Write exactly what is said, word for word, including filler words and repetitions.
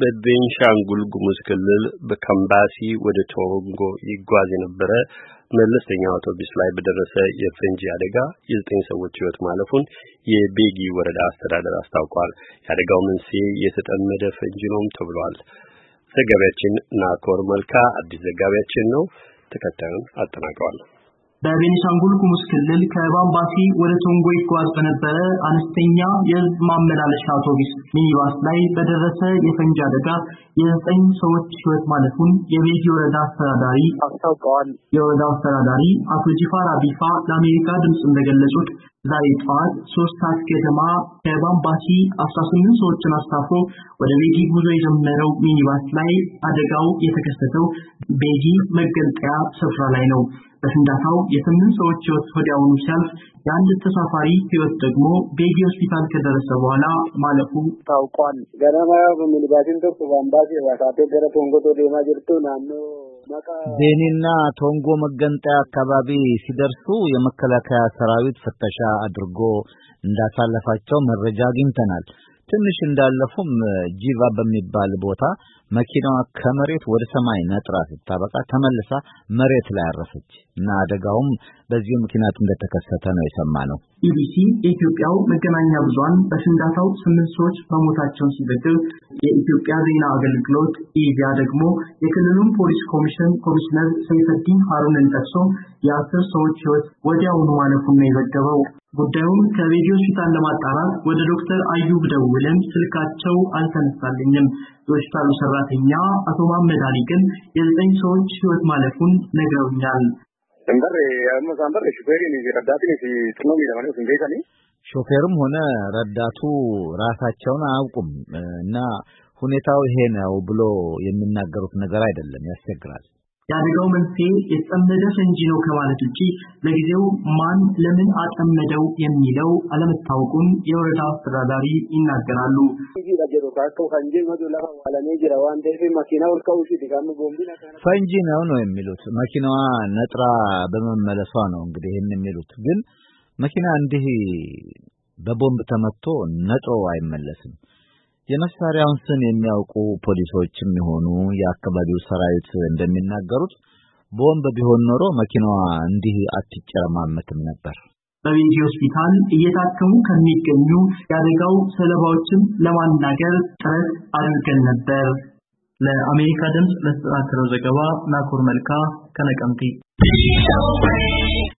በቤንሻንጉል ጉሙዝ ክልል በካምባሲ ወደ ቶንጎ ይጓዝ የነበረ መለስተኛ አውቶቡስ ላይ በደረሰ የፈንጂ አደጋ የዘጠኝ ሰዎች ሕይወት ማለፉን የቤጊ ወረዳ አስተዳደር አስታውቋል። የአደጋው መንስኤ የተጠመደ ፈንጂ ነው ተብሏል። ዘጋቢያችን ናኮር መልካ አዲስ ዘጋቢያችን ነው፣ ተከታዩን አጠናቅሯል። በቤንሻንጉል ጉሙዝ ክልል ከባምባሲ ወደ ቶንጎ ይጓዝ በነበረ አነስተኛ የህዝብ ማመላለሻ አውቶቡስ ሚኒባስ ላይ በደረሰ የፈንጂ አደጋ የዘጠኝ ሰዎች ሕይወት ማለፉን የቤጊ ወረዳ አስተዳዳሪ አስታውቀዋል። የወረዳው አስተዳዳሪ አቶ ጂፋር አቢፋ ለአሜሪካ ድምጽ እንደገለጹት ዛሬ ጠዋት ሶስት ሰዓት ገደማ ከባምባሲ አስራ ስምንት ሰዎችን አሳፍሮ ወደ ቤጊ ጉዞ የጀመረው ሚኒባስ ላይ አደጋው የተከሰተው ቤጊ መገንጠያ ስፍራ ላይ ነው። በፍንዳታው የስምንት ሰዎች ሕይወት ወዲያውኑ ሲያልፍ የአንድ ተሳፋሪ ሕይወት ደግሞ ቤጊ ሆስፒታል ከደረሰ በኋላ ማለፉ ታውቋል። ገናማ በሚኒባሲን ተቆ ባምባሲ ያሳተ ገረ ቶንጎ ቶዴማ ጅርቱ ናኖ ቤኒና ቶንጎ መገንጠያ አካባቢ ሲደርሱ የመከላከያ ሰራዊት ፍተሻ አድርጎ እንዳሳለፋቸው መረጃ አግኝተናል። ትንሽ እንዳለፉም ጂቫ በሚባል ቦታ መኪናዋ ከመሬት ወደ ሰማይ ነጥራ ስታበቃ ተመልሳ መሬት ላይ አረፈች እና አደጋውም በዚህ ምክንያት እንደተከሰተ ነው የሰማነው። ኢቢሲ የኢትዮጵያው መገናኛ ብዙሃን በፍንዳታው ስምንት ሰዎች መሞታቸውን ሲዘግብ የኢትዮጵያ ዜና አገልግሎት ኢቢያ ደግሞ የክልሉን ፖሊስ ኮሚሽን ኮሚሽነር ሰይፈዲን ሃሩንን ጠቅሶ የአስር ሰዎች ሕይወት ወዲያውኑ ማለፉን ነው የዘገበው። ጉዳዩን ከቤጊ ሆስፒታል ለማጣራት ወደ ዶክተር አዩብ ደውለን ስልካቸው አልተነሳልኝም። የሆስፒታሉ ሰራተኛ አቶ መሐመድ አሊ ግን የዘጠኝ ሰዎች ሕይወት ማለፉን ነግረውኛል። እንበር ያመ ሳምበር ሹፌሪ ነው ረዳትኝ ሲጥኖም ይላል እንዴታኒ ሾፌሩም ሆነ ረዳቱ ራሳቸውን አያውቁም እና ሁኔታው ይሄ ነው ብሎ የሚናገሩት ነገር አይደለም፣ ያስቸግራል። የአደጋው መንስኤ የተጠመደ ፈንጂ ነው ከማለት ውጪ ለጊዜው ማን ለምን አጠመደው የሚለው አለመታወቁን የወረዳው አስተዳዳሪ ይናገራሉ። ፈንጂ ነው ነው የሚሉት መኪናዋ ነጥራ በመመለሷ ነው እንግዲህ ይሄን የሚሉት። ግን መኪና እንዲህ በቦምብ ተመቶ ነጥሮ አይመለስም። የመሳሪያውን ስም የሚያውቁ ፖሊሶችም ይሆኑ የአካባቢው ሰራዊት እንደሚናገሩት ቦምብ ቢሆን ኖሮ መኪናዋ እንዲህ አትጨረማመትም ነበር። በቤጊ ሆስፒታል እየታከሙ ከሚገኙ የአደጋው ሰለባዎችን ለማናገር ጥረት አድርገን ነበር። ለአሜሪካ ድምጽ ለተጠናከረው ዘገባ ናኮር መልካ ከነቀምቴ